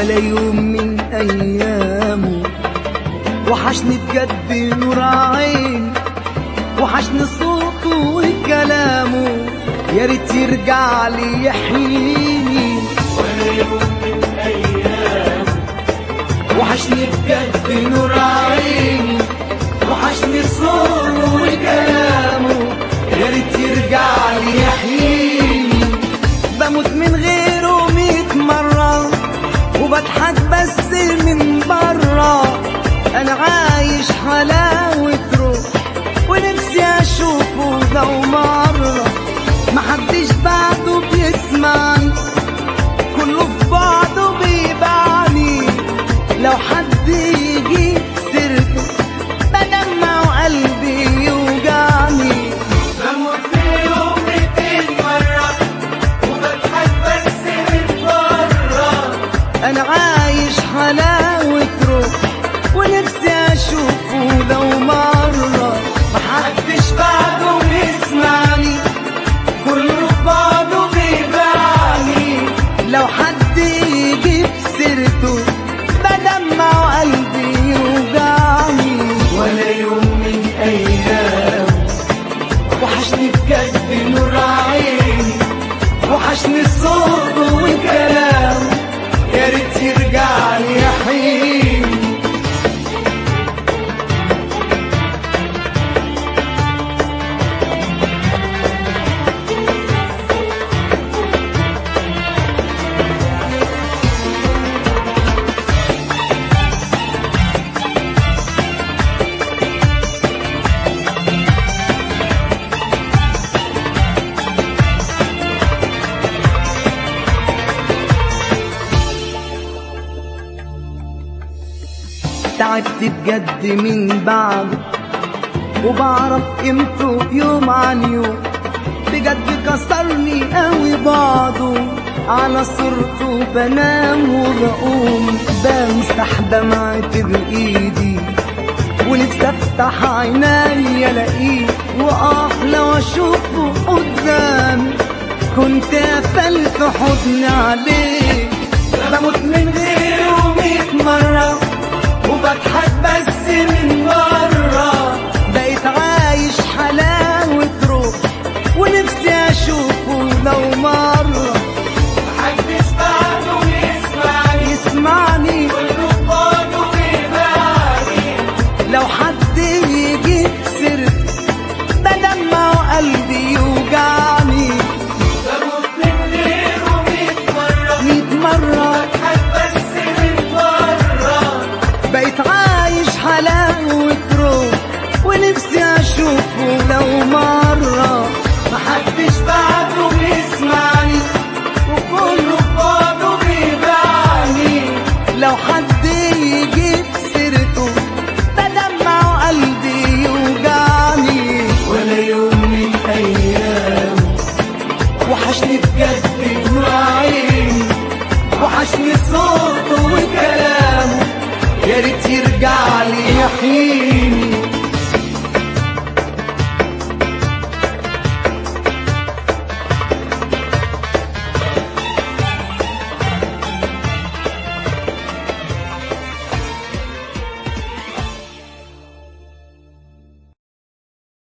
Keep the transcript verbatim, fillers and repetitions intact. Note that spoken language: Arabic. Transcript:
ولا يوم من أيامه. وحشني بجد نور عيني، وحشني صوته وكلامه، يا ريت يرجع لي يحييني. ولا يوم من أيامه. وحشني بجد نور عيني، وحشني صوته وكلامه، يا ريت يرجع لي يحييني. بموت من غيره ميت مرة، وبضحك بس من برا. أنا عايش حلاوة روح، ونفسي أشوفه لو مرة. محدش بعده بيسمعني، كله في بعضه بيبعني. لو حد يجي سيرته بدمع وقلبي يوجعني. بموت في يوم ميتين مرة، وبضحك بس من برا. أنا عايش حلاوة روح، ونفسي أشوفه لو مرة. محدش بعده بيسمعني، كله في بعضه بيبعني. لو حد يجيب سيرته بدمع وقلبي يوجعني. ولا يوم من أيام. وحشني بجد نور عيني، وحشني صوته وكلامه، يا ريت يرجع لي يحييني. تعبت بجد من بعده، وبعرف قيمته يوم عن يوم. بجد كسرني قوي بعضه، على صورته بنام وبقوم. بمسح دمعتي بإيدي، ونفسي افتح عيني الاقيه. واه لو اشوفه قدامي، كنت قفلت حضني عليه. بموت من غيره ميت مرة، وبضحك بس من برا. بقيت عايش حلاوة روح، ونفسي أشوفه لو مرة. محدش بعده يسمعني، يسمعني كله في بعضه بيبعني. لو حد يجي سيرته بدمع وقلبي يوجعني. بموت من غيره ميت مرة، ميت مرة بضحك بس من برا. بقيت عايش حلاوة روح، ونفسي أشوفه لو مرة. محدش بعده بيسمعني، وكله في بعضه بيبعني. لو حد يجيب سيرته بدمع وقلبي يوجعني. ولا يوم من أيام. وحشني بجد نور عيني، وحشني صوته وكلامه، يا ريت يرجع لي يحييني.